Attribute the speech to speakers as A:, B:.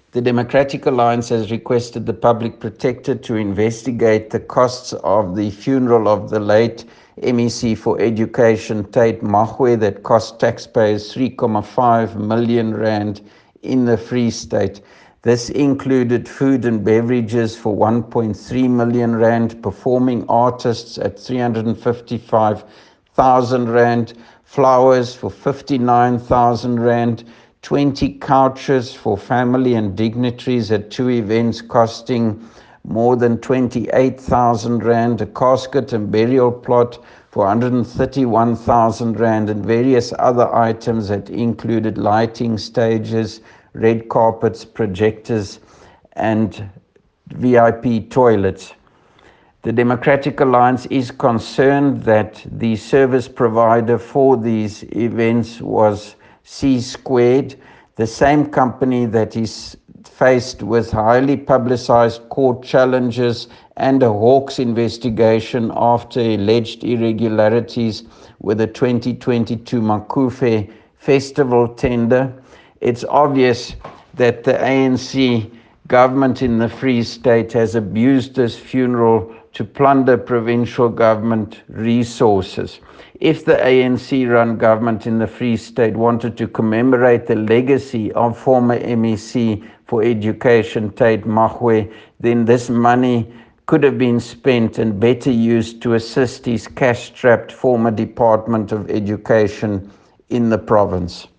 A: The Democratic Alliance has requested the Public Protector to investigate the costs of the funeral of the late MEC for Education, Tate Magwe, that cost taxpayers 3.5 million rand in the Free State. This included food and beverages for 1.3 million rand, performing artists at 355,000 rand, flowers for 59,000 rand, 20 couches for family and dignitaries at 2 events costing more than 28,000 rand, a casket and burial plot for 131,000 rand, and various other items that included lighting, stages, red carpets, projectors, and VIP toilets. The Democratic Alliance is concerned that the service provider for these events was C Squared, the same company that is faced with highly publicized court challenges and a Hawks investigation after alleged irregularities with the 2022 Makufe festival tender. It's obvious that the ANC government in the Free State has abused this funeral to plunder provincial government resources. If the ANC-run government in the Free State wanted to commemorate the legacy of former MEC for Education, Tate Magwe, then this money could have been spent and better used to assist his cash-strapped former Department of Education in the province.